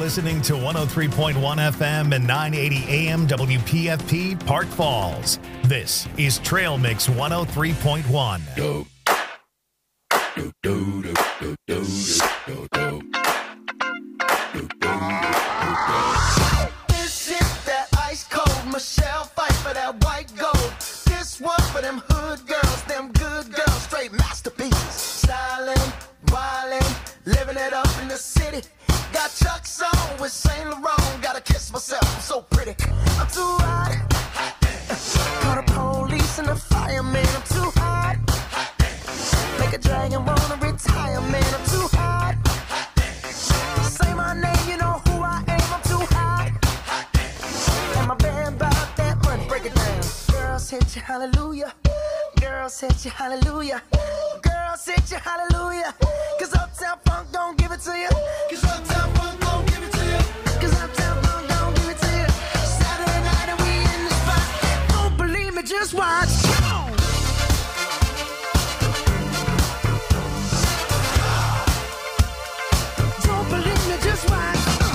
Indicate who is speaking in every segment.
Speaker 1: listening to 103.1 FM and 980 AM WPFP Park Falls. This is Trail Mix 103.1.
Speaker 2: This is that ice cold Michelle fight for that white gold. This one for them hood girls, them good girls, straight masterpieces. Stylin', wildin', living it up in the city. Got Chuck's on with Saint Laurent. Gotta kiss myself, I'm so pretty. I'm too hot. Call the police and the fireman. I'm too hot. Make a dragon wanna retire, man. I'm too hot. Say my name, you know who I am. I'm too hot. And my band bought that money. Break it down. Girls hit you, hallelujah. Girls hit you, hallelujah. Girls hit you, hallelujah. Cause Uptown Funk don't give it to you. Cause Uptown Funk don't give it to you. Cause Uptown Funk don't give it to you. Saturday night and we in the spot. Don't believe me, just watch. Don't believe me, just watch.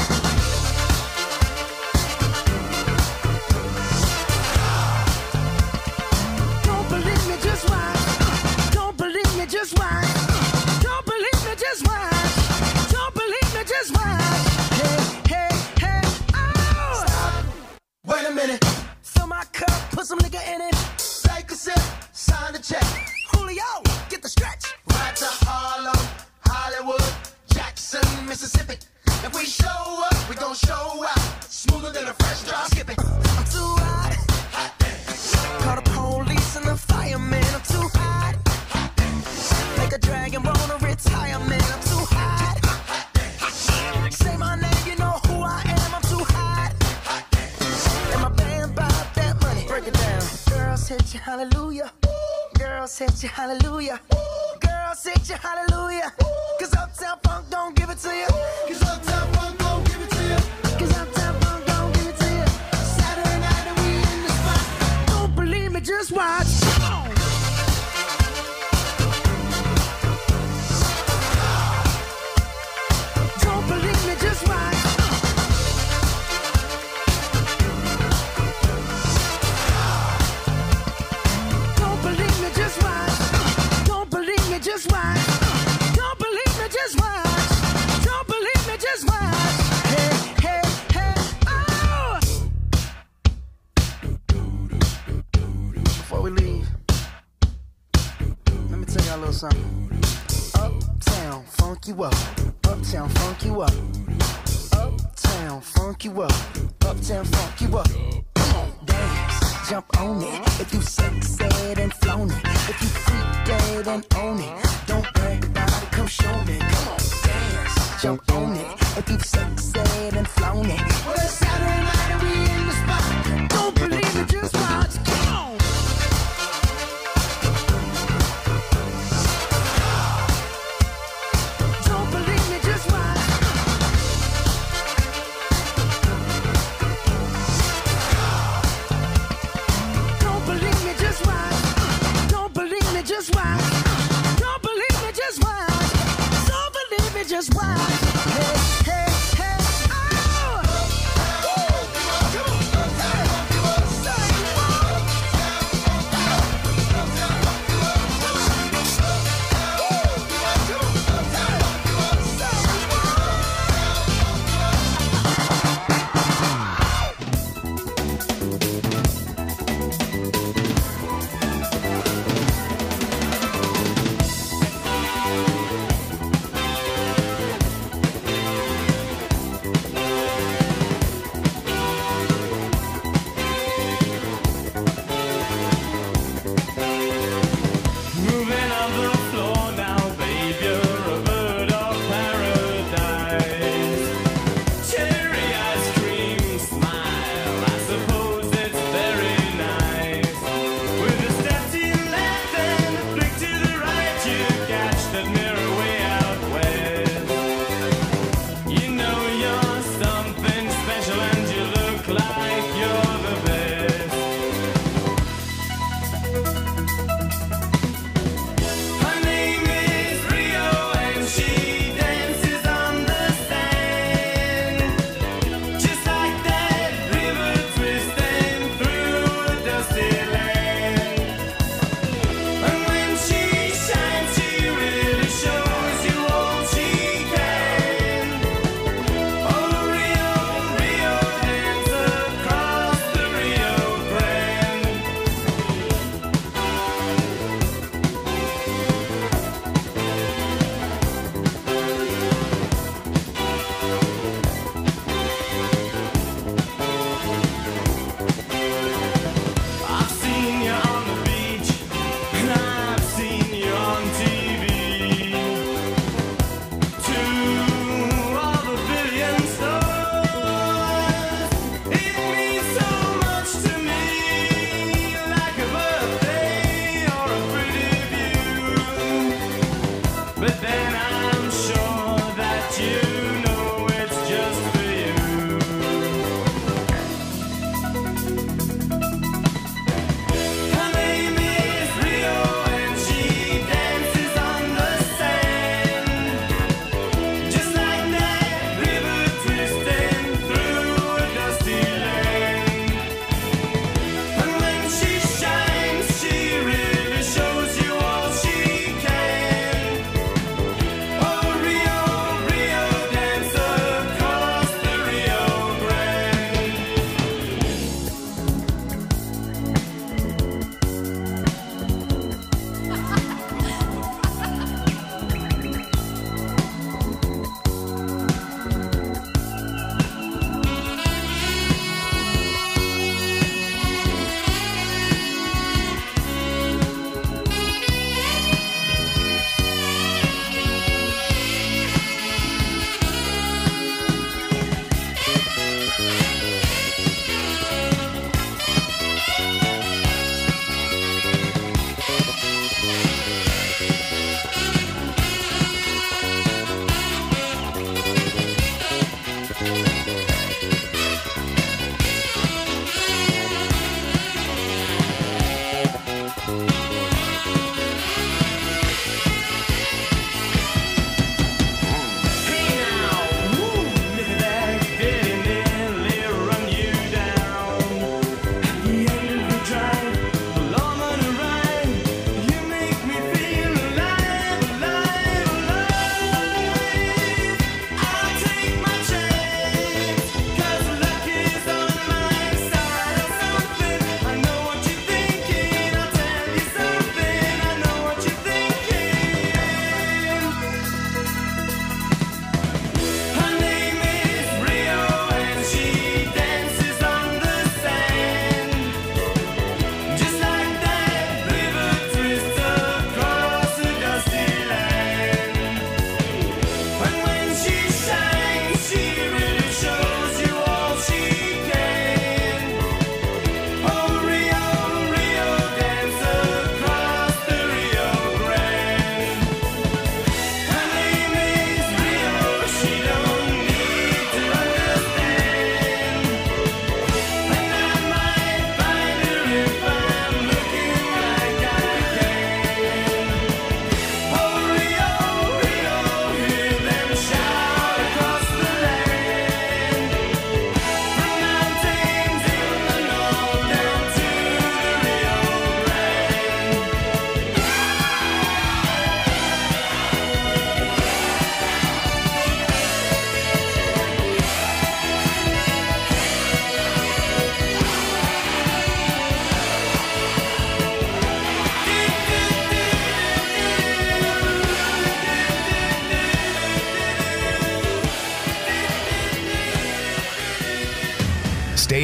Speaker 2: Don't believe me, just watch. Don't believe me, just watch. Don't believe me, just watch. Don't believe me, just watch. Hey, hey, hey, oh! Stop. Wait a minute. Fill my cup, put some nigga in it. Take a sip, sign the check. Julio, get the stretch. Right to Harlem, Hollywood, Jackson, Mississippi. If we show up, we gon' show out. Smoother than a fresh drop. Skip it. I'm too hot. Call the police and the fireman. I'm too hot. Make a dragon wanna retire, man. I'm too hot. Say my name, you know who I am. I'm too hot. And my band bought that money. Break it down. Girls hit you, hallelujah. Girls hit you, hallelujah. Girls hit you, hallelujah. Cause Uptown Funk don't give it to you. Cause Uptown Funk don't give it to you. Cause Uptown Funk don't give it to you. Saturday night and we in the spot. Don't believe me, just watch. Don't believe me, just watch. Don't believe me, just watch. Don't believe me, just watch. Don't believe me, just watch. Don't believe me, just watch. Hey, hey, hey, oh! Before we leave, let me tell y'all a little something. Uptown, funk you up. Uptown, funk you up. Uptown, funk you up. Uptown, funk you up. Come on, dance, jump on it. If you sexed and flown it. If you freak dead and own it. Don't brag about it, come show me. Come on, dance, jump on it. If you sexed and flown it. Well, it's Saturday night and we in the spot. Don't believe it, just watch. Come on. Don't believe me, just watch. Don't believe me, just watch. Don't believe me, just watch. Don't believe me, just watch. Don't believe me, just watch. Hey, hey, hey, oh!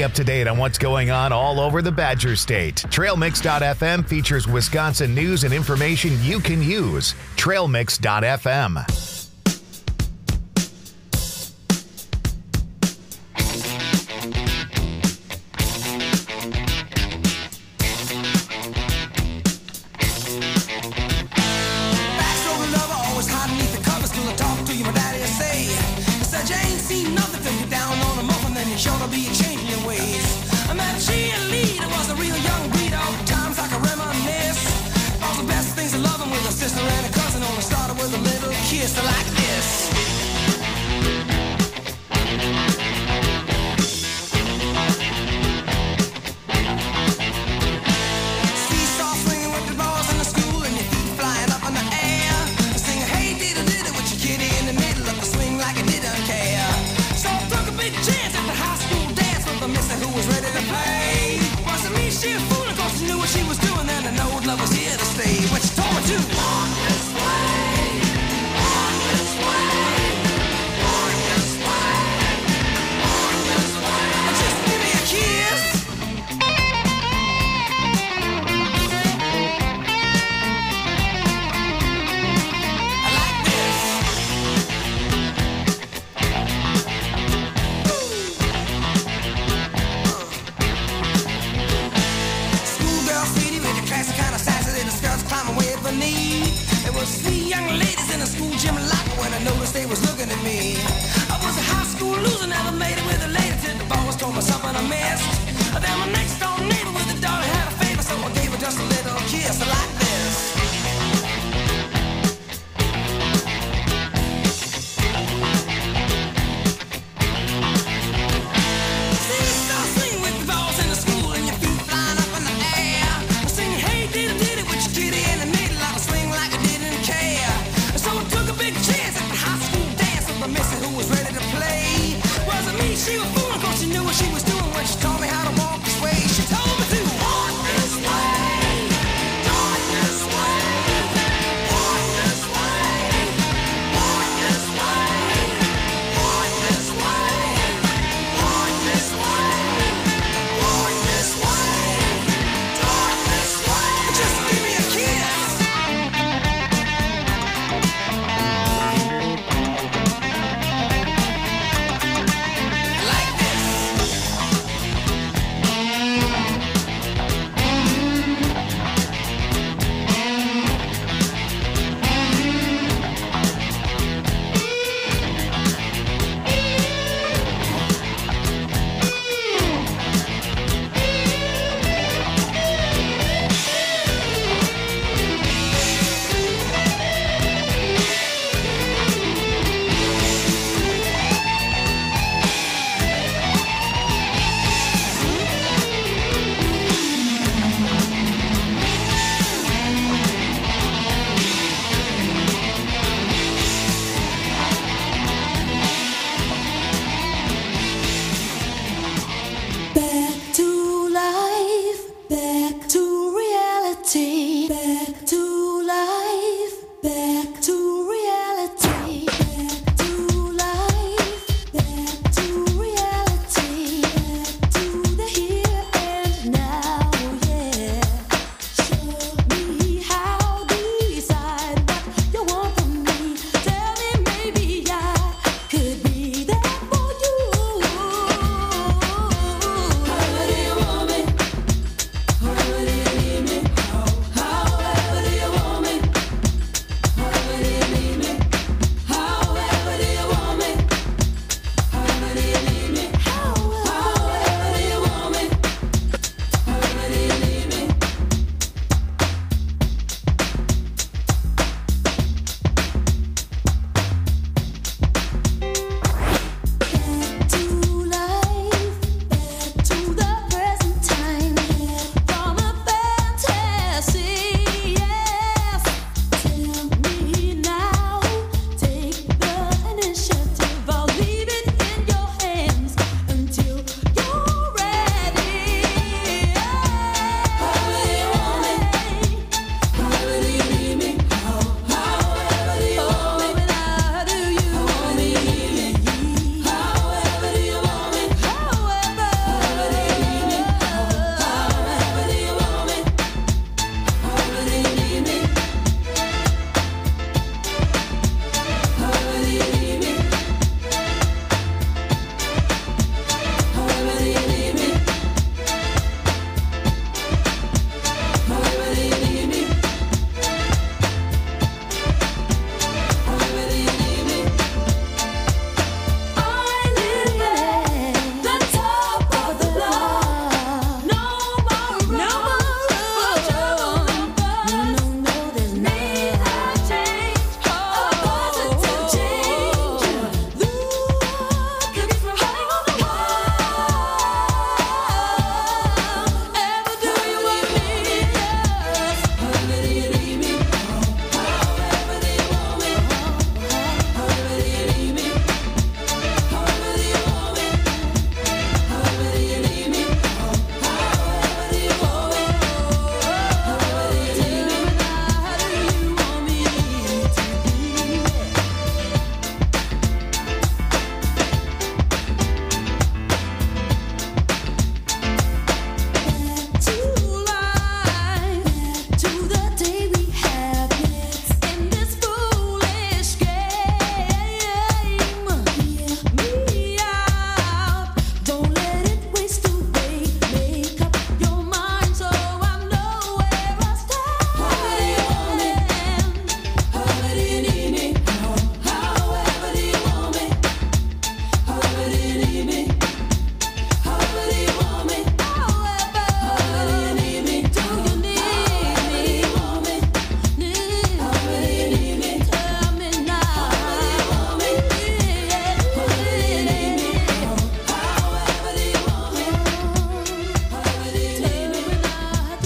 Speaker 1: Stay up to date on what's going on all over the Badger State. TrailMix.fm features Wisconsin news and information you can use. TrailMix.fm.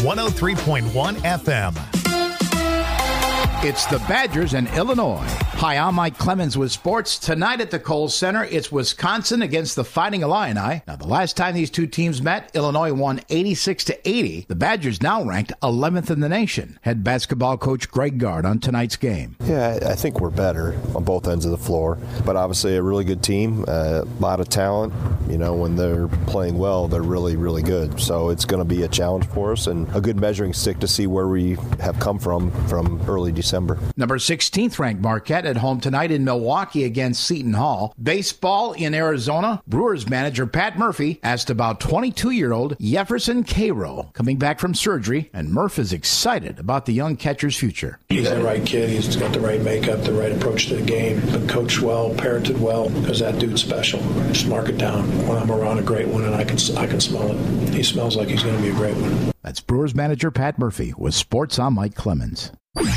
Speaker 1: 103.1 FM.
Speaker 3: It's the Badgers and Illinois. Hi, I'm Mike Clemens with sports. Tonight at the Kohl Center, it's Wisconsin against the Fighting Illini. Now, the last time these two teams met, Illinois won 86-80. The Badgers now ranked 11th in the nation. Head basketball coach Greg Gard on tonight's game.
Speaker 4: Yeah, I think we're better on both ends of the floor, but obviously a really good team, a lot of talent. You know, when they're playing well, they're really, really good. So it's going to be a challenge for us and a good measuring stick to see where we have come from early December.
Speaker 3: Number 16th ranked Marquette at home tonight in Milwaukee against Seton Hall. Baseball in Arizona. Brewers manager Pat Murphy asked about 22-year-old Jefferson Cairo coming back from surgery, and Murph is excited about the young catcher's future.
Speaker 5: He's the right kid. He's got the right makeup, the right approach to the game, but coached well, parented well, because that dude's special. Just mark it down. When I'm around a great one, and I can smell it. He smells like he's going to be a great one.
Speaker 3: That's Brewers manager Pat Murphy with Sports. I'm Mike Clemens.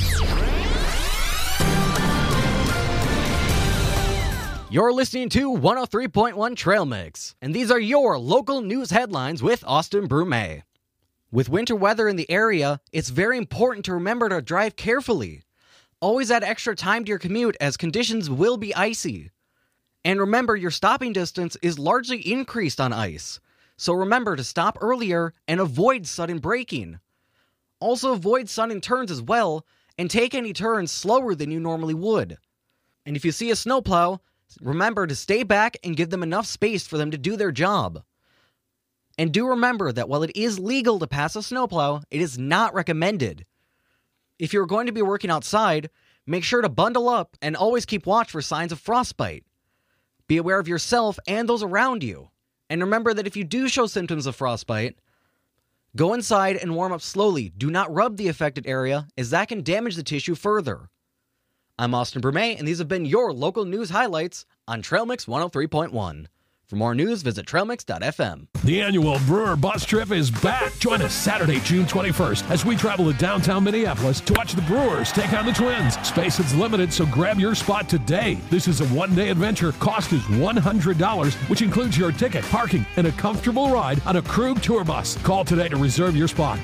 Speaker 6: You're listening to 103.1 Trail Mix, and these are your local news headlines with Austin Brume. With winter weather in the area, it's very important to remember to drive carefully. Always add extra time to your commute as conditions will be icy. And remember, your stopping distance is largely increased on ice, so remember to stop earlier and avoid sudden braking. Also avoid sudden turns as well, and take any turns slower than you normally would. And if you see a snowplow, remember to stay back and give them enough space for them to do their job. And do remember that while it is legal to pass a snowplow, it is not recommended. If you're going to be working outside, make sure to bundle up and always keep watch for signs of frostbite. Be aware of yourself and those around you. And remember that if you do show symptoms of frostbite, go inside and warm up slowly. Do not rub the affected area, as that can damage the tissue further. I'm Austin Brume, and these have been your local news highlights on Trail Mix 103.1. For more news, visit trailmix.fm.
Speaker 7: The annual Brewer Bus Trip is back. Join us Saturday, June 21st, as we travel to downtown Minneapolis to watch the Brewers take on the Twins. Space is limited, so grab your spot today. This is a one-day adventure. Cost is $100, which includes your ticket, parking, and a comfortable ride on a Krug tour bus. Call today to reserve your spot.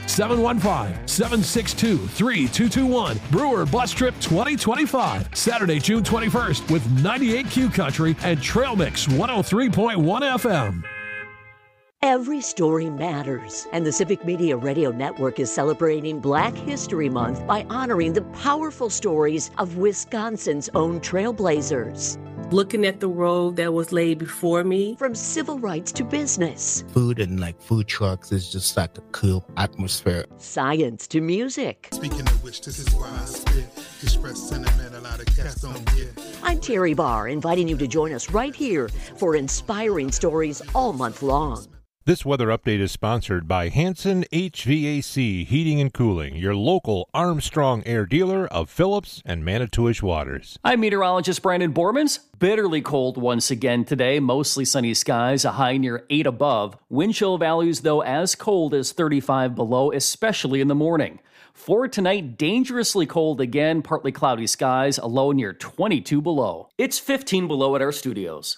Speaker 7: 715-762-3221. Brewer Bus Trip 2025. Saturday, June 21st, with 98Q Country and Trail Mix 103.1 FM.
Speaker 8: Every story matters, and the Civic Media Radio Network is celebrating Black History Month by honoring the powerful stories of Wisconsin's own trailblazers.
Speaker 9: Looking at the road that was laid before me.
Speaker 8: From civil rights to business.
Speaker 10: Food and food trucks is just like a cool atmosphere.
Speaker 8: Science to music.
Speaker 11: Speaking of which, this is why I spit. Express sentiment a lot of cats don't get.
Speaker 8: I'm Terry Barr, inviting you to join us right here for inspiring stories all month long.
Speaker 12: This weather update is sponsored by Hanson HVAC Heating and Cooling, your local Armstrong Air dealer of Phillips and Manitowish waters.
Speaker 13: I'm meteorologist Brandon Bormans. Bitterly cold once again today. Mostly sunny skies, a high near 8 above. Wind chill values, though, as cold as 35 below, especially in the morning. For tonight, dangerously cold again, partly cloudy skies, a low near 22 below. It's 15 below at our studios.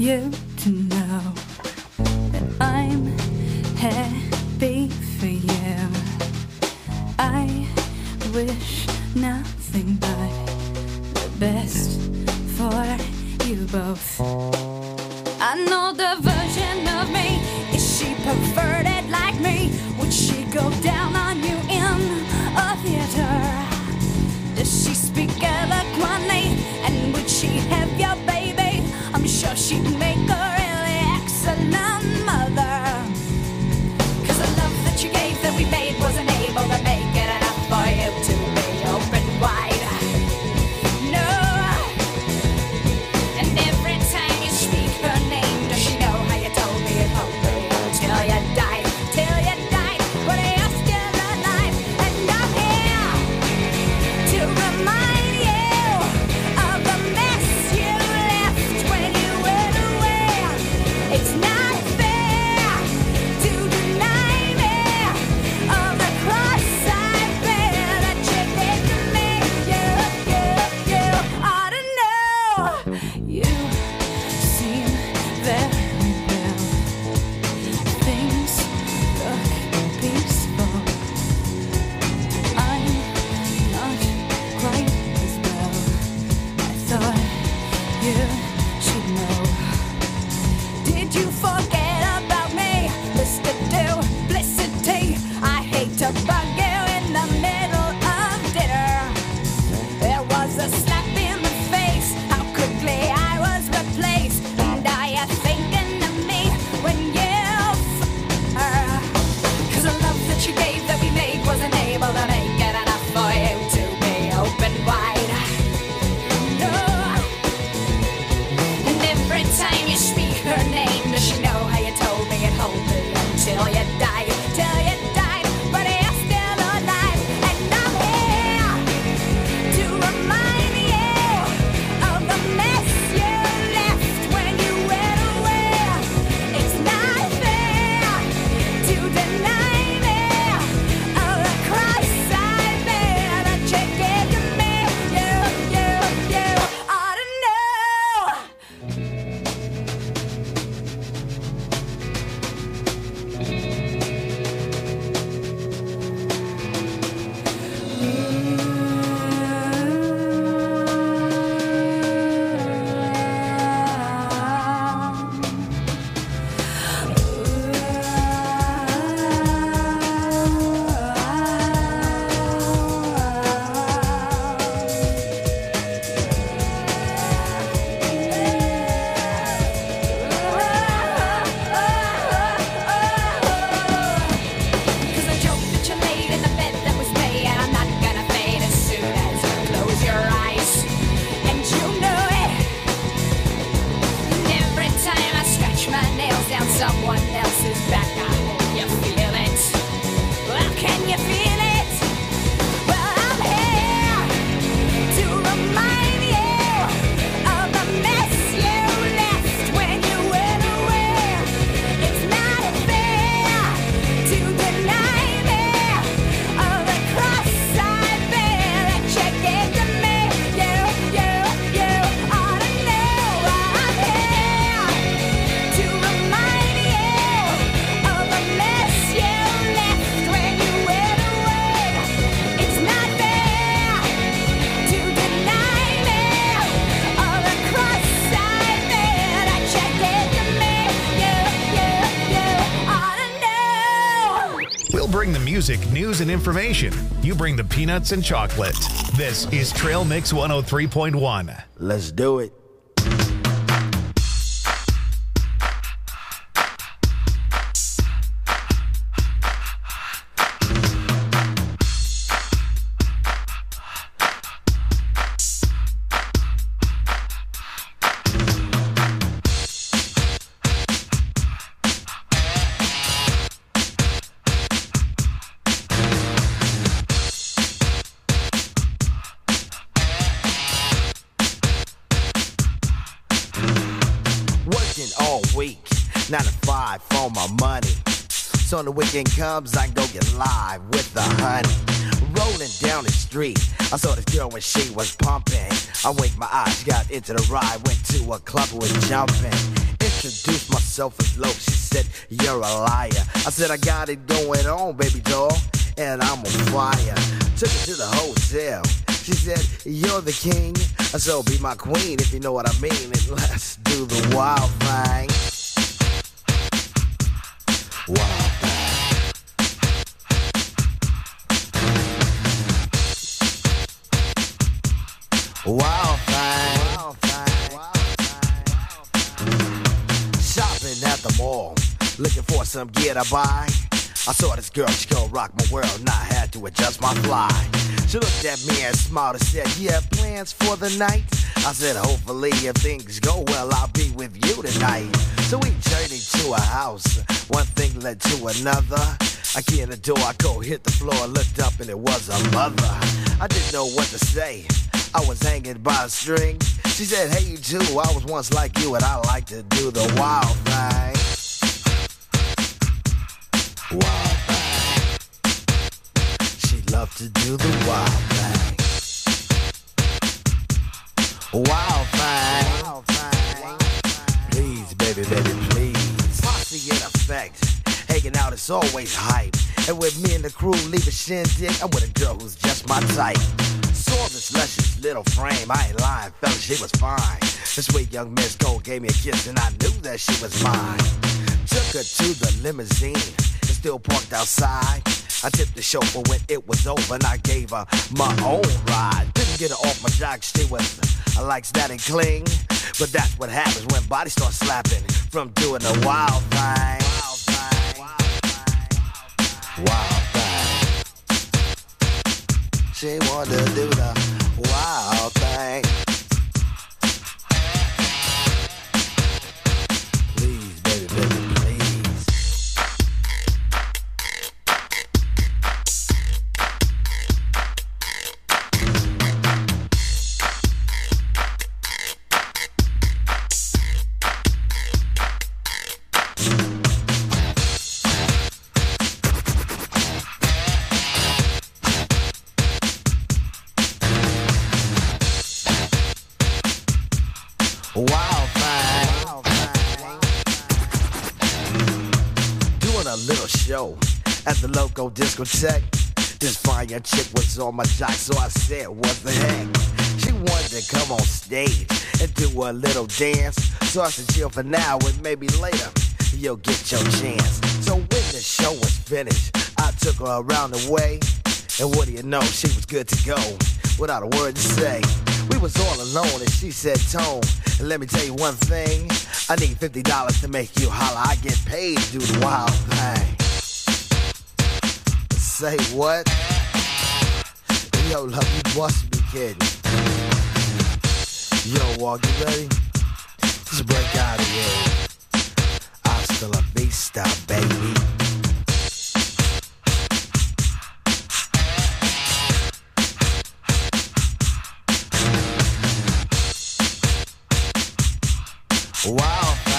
Speaker 14: you to know that I'm happy for you. I wish nothing but the best for you both. I know the version of me. Is she perverted like me? Would she go down on you in a theater? Does she speak eloquently? And would she have your baby? I'm sure she'd make a really excellent mother. 'Cause the love that you gave that we made wasn't able to make it enough for you to be open wide. No. And every time you speak her name, does she know how you told me it won't be until you died? Till you died, but you're still alive. And I'm here to remind you of the mess you left when you went away. It's not fair to deny me of the cross I bear that you did to me. You ought to know. You seem very well. Things look peaceful. I'm not quite as well. I thought you should know. Did you forget about me, Mr. Duplicity? I hate to bug you in the middle of dinner. There was a slap in the face, how quickly I was replaced. And are you thinking of me when you her? 'Cause the love that you gave that we made wasn't able to make it enough for you to be open wide. No. And every time you speak her name, does she know how you told me it hold me until you died? Till you died, but you're still alive. And I'm here to remind you of the mess you left when you went away. It's not fair to deny me of the cross I bear that you gave to me. You ought to know. Cause the joke that you laid in the bed that was made, and I'm not gonna fade as soon as you close your eyes. And you know it. And every time I scratch my nails down someone else's back, I hope you feel it. Well, can you feel it? Well, I'm here to remind you of the mess you left when you went away. It's not fair to deny me of the cross I bear that you gave to me. You ought to know. I'm here to remind you of the mess you left when you went away. It's not fair to deny me of the cross I bear that you gave to me. You ought to know.
Speaker 1: We'll bring the music, news, and information. You bring the peanuts and chocolate. This is Trail Mix 103.1.
Speaker 15: Let's do it. Working all week, 9 to 5 for my money. So when the weekend comes, I can go get live with the honey. Rolling down the street, I saw this girl when she was pumping. I winked my eyes, got into the ride, went to a club, was jumping. introduced myself as Loc. She said, you're a liar. I said, I got it going on, baby doll, and I'm on fire. Took her to the hotel. She said, you're the king, so be my queen if you know what I mean. And let's do the wild thing. Wild thing. Wild thing. Shopping at the mall, looking for some gear to buy. I saw this girl, she gon' rock my world, and I had to adjust my fly. She looked at me and smiled and said, you have plans for the night? I said, hopefully if things go well, I'll be with you tonight. So we journeyed to a house, one thing led to another. I key in the door, I go hit the floor, looked up and it was a mother. I didn't know what to say, I was hanging by a string. She said, hey you too, I was once like you and I like to do the wild thing. Wild thing. She loved to do the wild thing. Wild thing. Please, baby, baby, please. Posse in effect. Hanging out is always hype. And with me and the crew leave a shindig, I'm with a girl who's just my type. Saw this luscious little frame, I ain't lying, fella, she was fine. This sweet young Miss Cole gave me a kiss and I knew that she was mine. Took her to the limousine, still parked outside. I tipped the chauffeur when it was over and I gave her my own ride. Didn't get her off my jock, she was like that and cling. But that's what happens when bodies start slapping from doing the wild thing. Wild thing. She wanted to do the wild thing. Please, baby, baby, please. Wild thing. Doing a little show at the local discotheque. This fine young chick was on my jock, so I said, what the heck? She wanted to come on stage and do a little dance. So I said, chill for now and maybe later you'll get your chance. So when the show was finished, I took her around the way. And what do you know, she was good to go without a word to say. We was all alone and she said, Tone, and let me tell you one thing, I need $50 to make you holler. I get paid to do the wild thing. Say what? Yo, love, you must be kidding. Yo, Walk, you ready? Just break out of here. Hasta la vista, baby. Wild thing.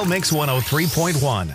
Speaker 1: Trail Mix 103.1.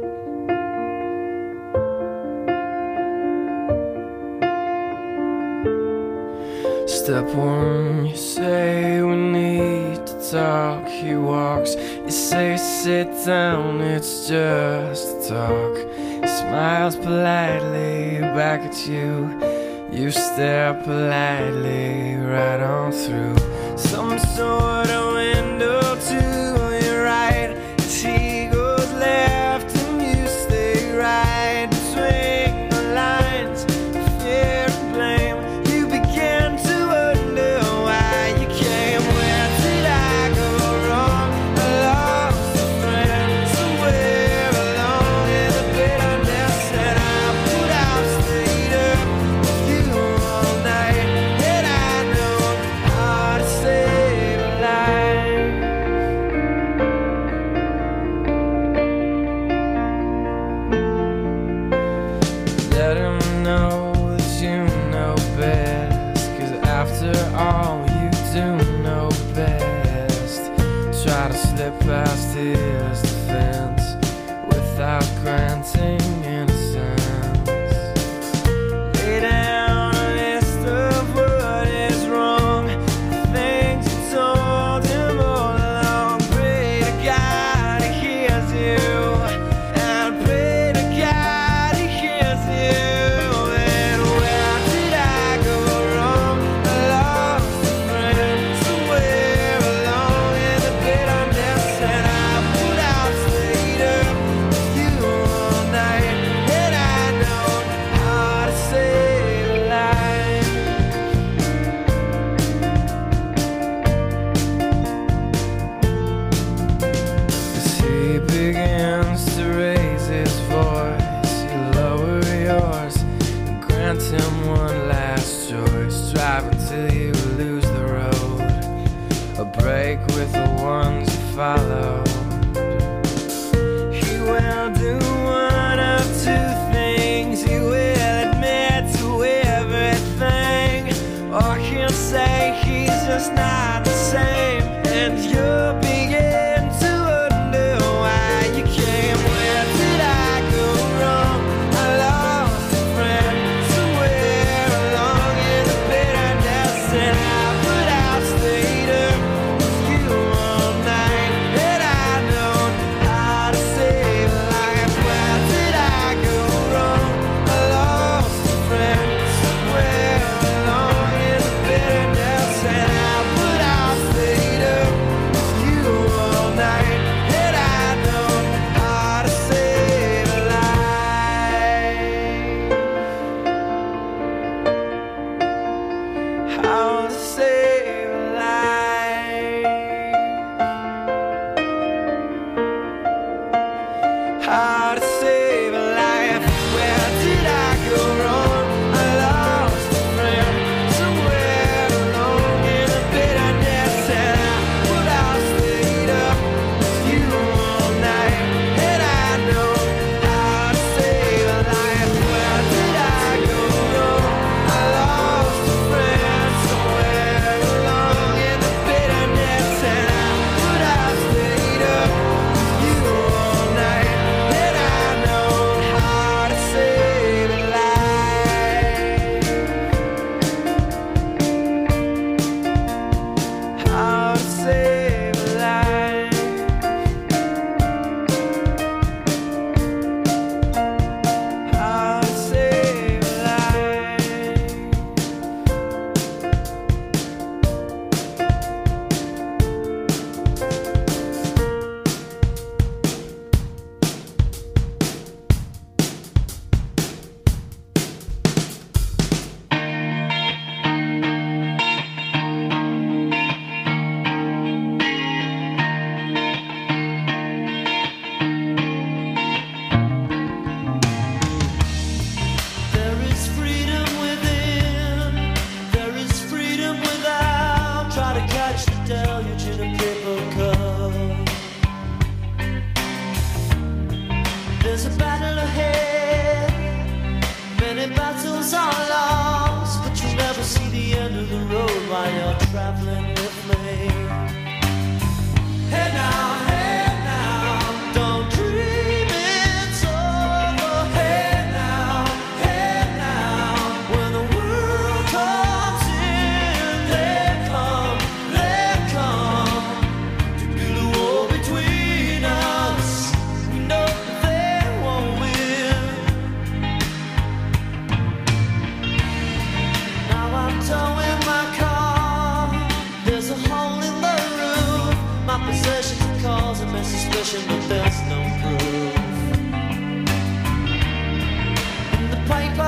Speaker 16: Step one, you say we need to talk. He walks, you say sit down, it's just talk. He smiles politely back at you. You stare politely right on through some sort of window to your right. As he goes left and you stay right between the lines of fear and blame. You begin to wonder why you came. Where did I go wrong? I lost a friend somewhere along in the bitterness, and I put out stayed up with you all night, and I know how to save a life. Let him know that you know best, 'cause after all you do know best. Try to slip past his defense without granting innocence. Lay down a list of what is wrong, the things you told him all along. Pray to God he hears you, and pray to God he hears you. And where did I go wrong? I lost a friend somewhere along in the bitterness, and I put out stayed up with you all night, and I know how to save a life. As he begins to raise his voice, you lower yours and grant him one last choice. Drive until you lose the road, a break with the ones you follow. He will do one of two things. He will admit to everything, or he'll say he's just not the same, and you'll begin to wonder why you came. Where did I go wrong? I lost a friend somewhere along in the bitterness, and I put out stayed up with you all night, and I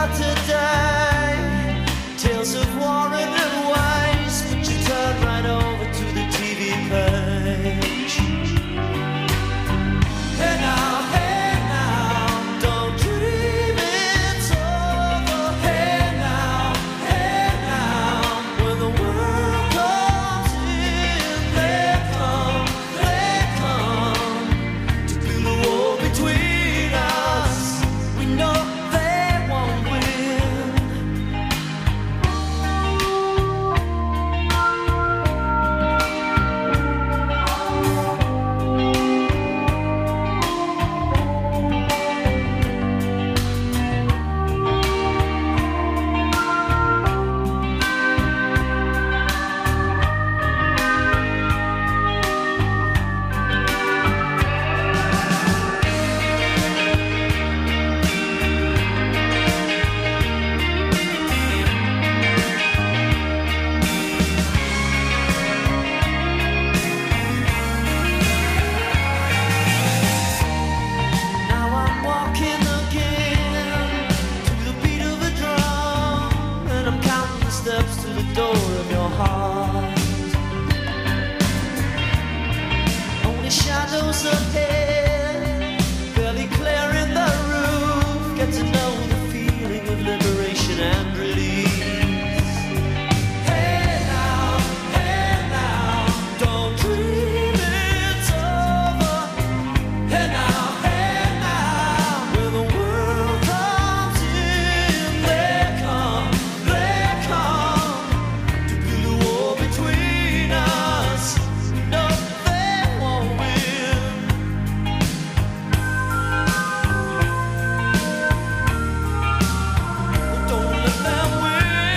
Speaker 2: for today. Tales of war and waste, but you turn right over to the TV page. Hey now, don't dream it's over. Hey now, when the world comes in, they come to build a wall between us. We know they won't win. Now I'm walking again to the beat of a drum, and I'm counting the steps to the door of your heart. Only shadows ahead, barely clearing the roof. Get to know the feeling of liberation and release. Hey now, don't dream it's over. Hey now, when the world comes in, they come to build a wall between us. No, they won't win. Don't let them win.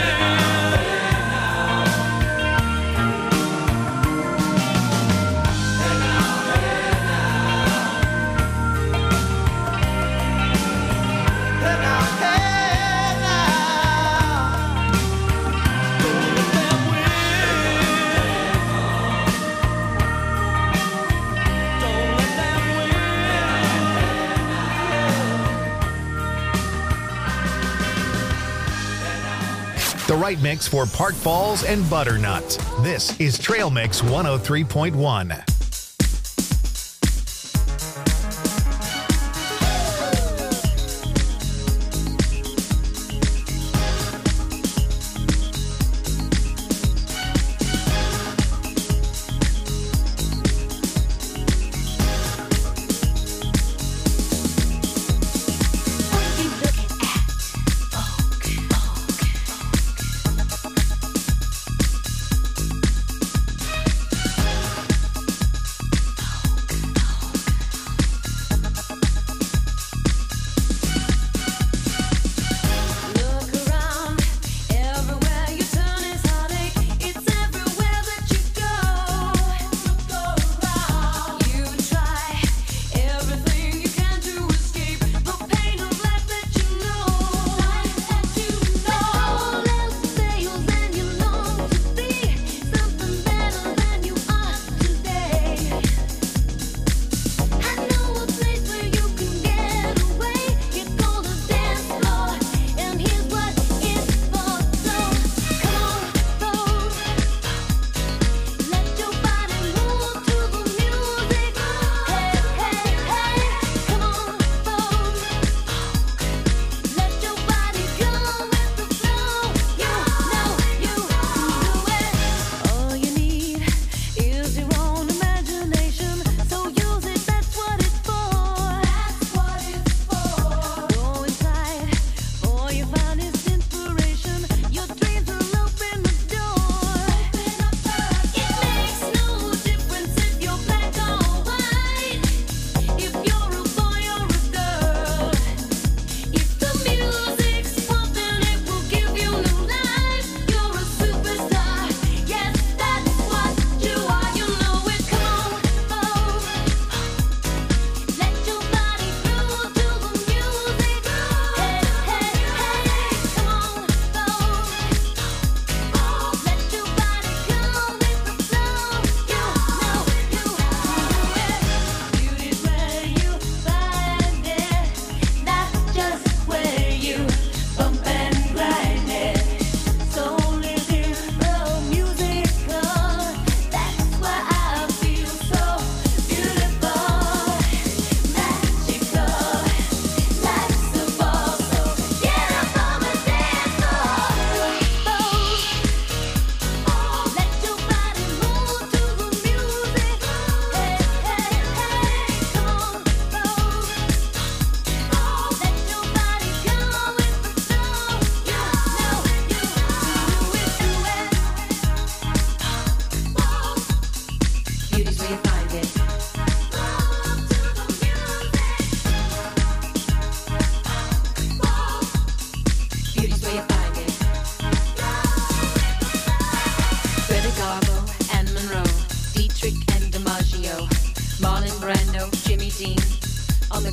Speaker 1: The right mix for Park Falls and Butternut. This is Trail Mix 103.1.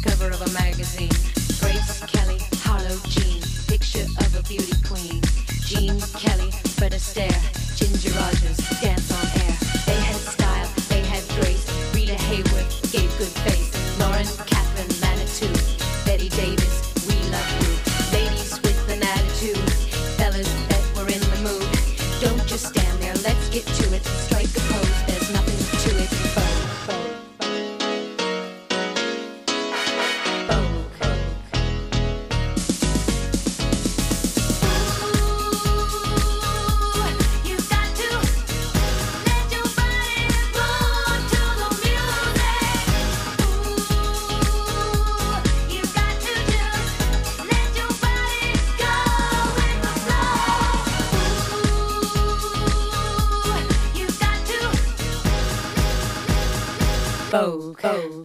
Speaker 17: cover of a magazine. Grace Kelly, Harlow Jean, picture of a beauty queen. Jean Kelly, Fred Astaire, Ginger Rogers, dance on air. They had style, they had grace. Rita Hayworth gave good face. Lauren Catherine Manitou, Betty Davis, we love you. Ladies with an attitude, fellas that were in the mood. Don't just stand there, let's get to it. Strike a pose, there's nothing to it.
Speaker 1: Vogue.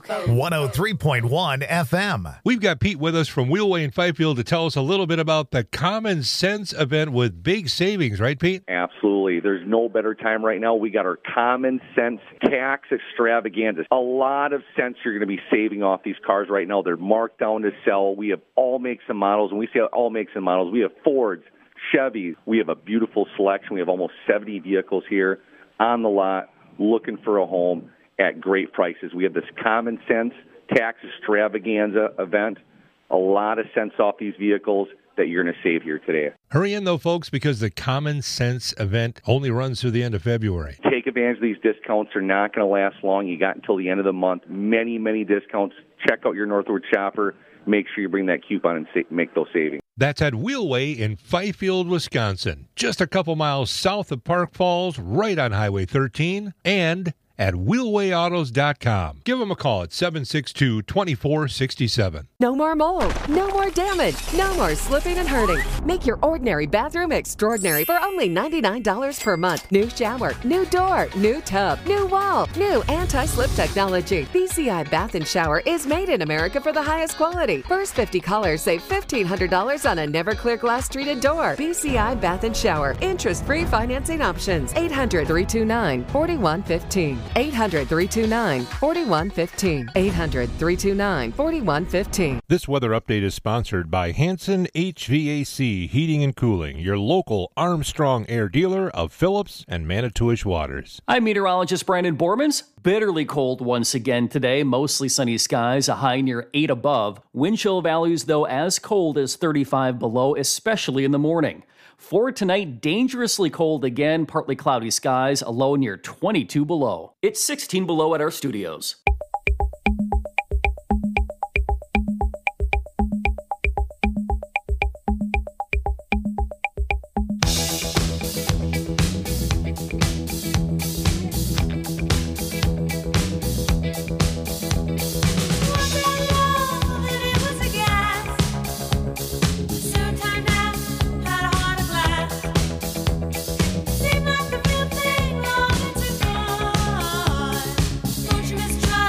Speaker 1: 103.1 FM.
Speaker 12: We've got Pete with us from Wheelway in Fifield to tell us a little bit about the Common Sense event with big savings, right, Pete?
Speaker 18: Absolutely. There's no better time right now. We got our Common Sense tax extravaganza. A lot of cents you're going to be saving off these cars right now. They're marked down to sell. We have all makes and models. When we say all makes and models, we have Fords, Chevys. We have a beautiful selection. We have almost 70 vehicles here on the lot looking for a home at great prices. We have this Common Sense tax extravaganza event. A lot of cents off these vehicles that you're going to save here today.
Speaker 12: Hurry in, though, folks, because the Common Sense event only runs through the end of February.
Speaker 18: Take advantage of these discounts. They're not going to last long. You got until the end of the month. Many, many discounts. Check out your Northwood shopper. Make sure you bring that coupon and make those savings.
Speaker 12: That's at Wheelway in Fifield, Wisconsin, just a couple miles south of Park Falls, right on Highway 13, and at wheelwayautos.com. Give them a call at 762-2467.
Speaker 19: No more mold, no more damage, no more slipping and hurting. Make your ordinary bathroom extraordinary for only $99 per month. New shower, new door, new tub, new wall, new anti-slip technology. BCI Bath and Shower is made in America for the highest quality. First 50 callers save $1,500 on a never clear glass treated door. BCI Bath and Shower. Interest-free financing options. 800-329-4115. 800-329-4115. 800-329-4115.
Speaker 12: This weather update is sponsored by Hanson HVAC Heating and Cooling, your local Armstrong Air dealer of Phillips and Manitowish Waters.
Speaker 13: I'm meteorologist Brandon Bormans. Bitterly cold once again today. Mostly sunny skies, a high near 8 above. Wind chill values, though, as cold as 35 below, especially in the morning. For tonight, dangerously cold again, partly cloudy skies, a low near 22 below. It's 16 below at our studios.
Speaker 14: Don't you miss try?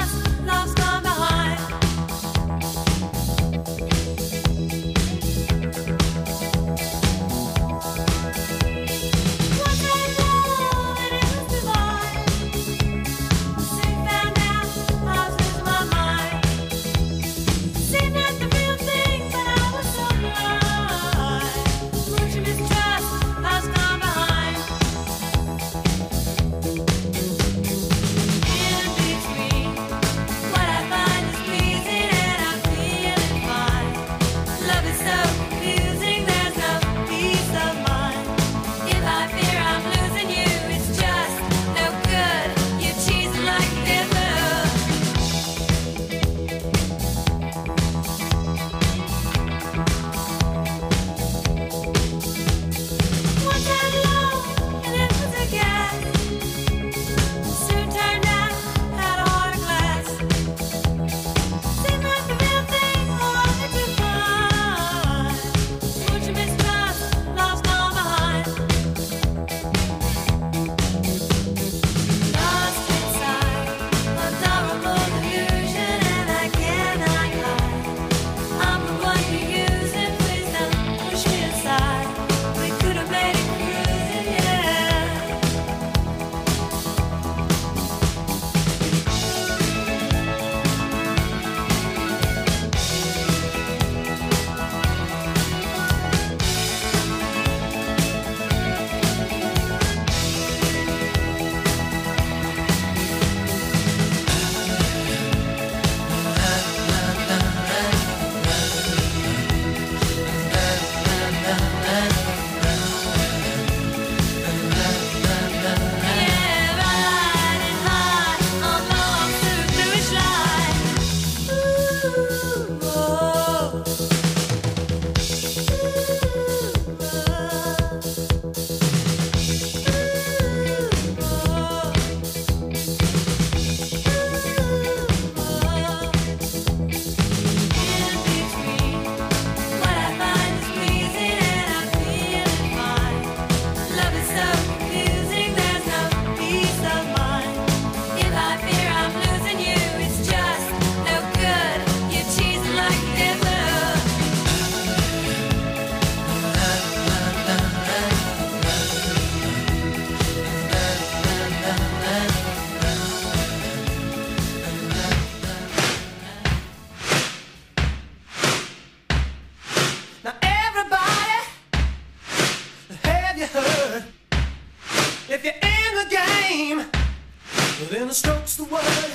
Speaker 2: Then the stroke's the word.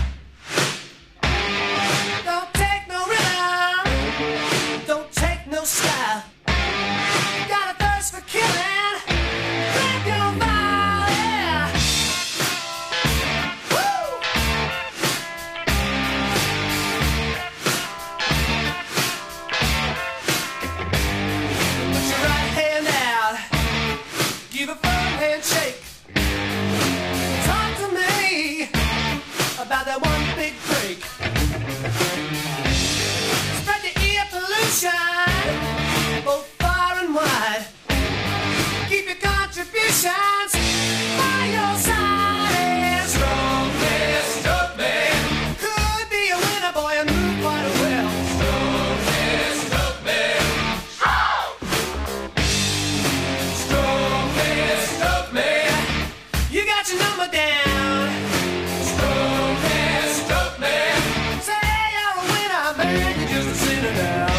Speaker 2: Don't take no rhythm. Don't take no style. Got a thirst for killing. Grab your body. Woo! Put your right hand out. Give a firm handshake. Talk to me about that one big break. Spread the ear pollution both far and wide. Keep your contributions by your side. And strongest of men could be a winner, boy, and move quite well. Strongest of men. Strongest of men. You got your number down. Strongest of men. Say you're a winner, man, you're just a sinner now.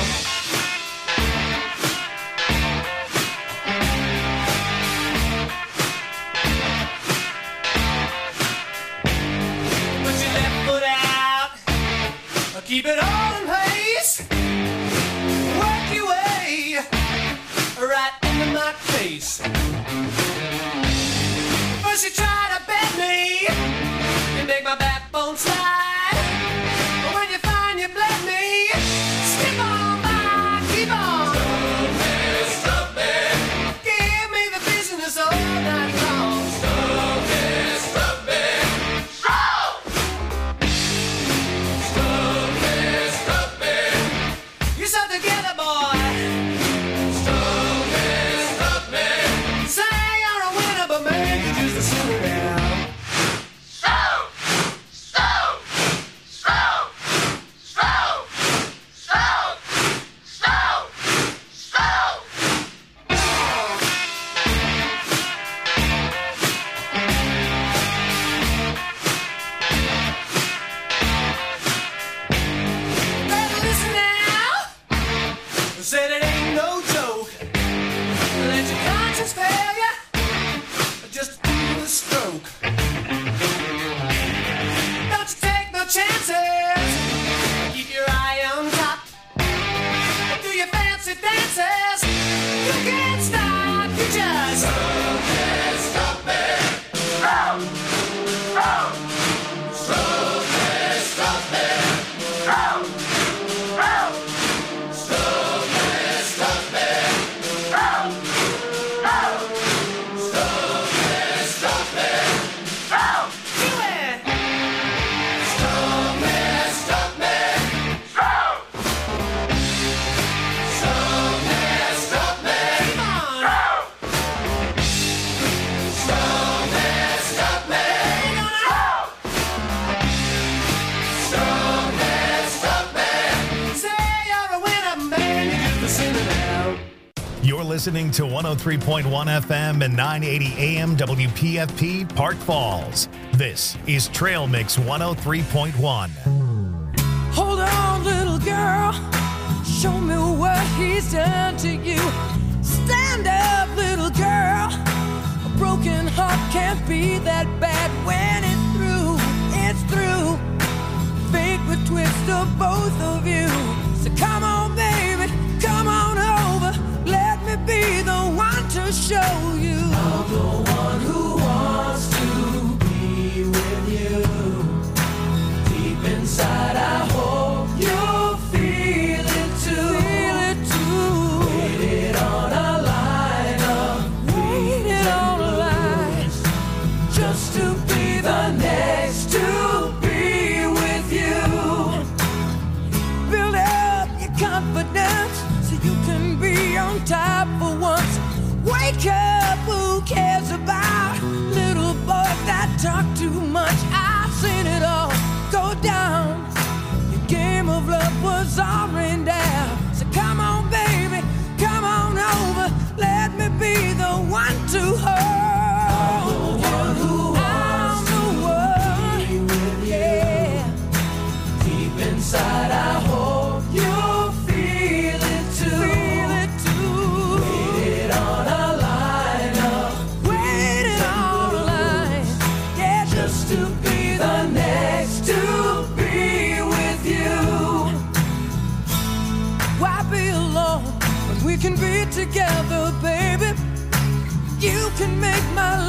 Speaker 2: Put your left foot out. Keep it all in place. Work your way right into my face. First you try to bend me, you make my backbone slide. But when you find you bled me, skip on by, keep on. Stop it. Give me the business all night long. Stop it, stop it. Stop it, stop it. You're so together, boy. Stop it. Say you're a winner, but man, you're just a sinner now. Better listen now. Said it ain't no joke. Let your conscience fail you. Just do the stroke. Don't you take no chances. Keep your eye on top. Do your fancy dances. You can't stop. You just stop it. Stop it. Stop it. Stop it. Stop it. Stop it.
Speaker 1: You're listening to 103.1 FM and 980 AM WPFP Park Falls. This is Trail Mix 103.1.
Speaker 2: Hold on, little girl. Show me what he's done to you. Stand up, little girl. A broken heart can't be that bad when it's through. It's through. Fate would twist of both of you. So come on, baby. Come on over. Let me be the one to show you. I'm the one who wants to be with you. Deep inside, I hope you'll feel it too. Feel it too. Waited on a lineup. Waited on a line. Just to be the next to be with you. Build up your confidence so you can be on top for once. Wake up, who cares about little boys that talk too much? I've seen it all go down. Your game of love was all rained down. So come on, baby, come on over. Let me be the one to hold. I'm the one who wants to be with you. Yeah. Deep inside, I hope you'll feel it too. Feel it too. Waited on a lineup. Waited on a line. Yeah, together, baby. You can make my life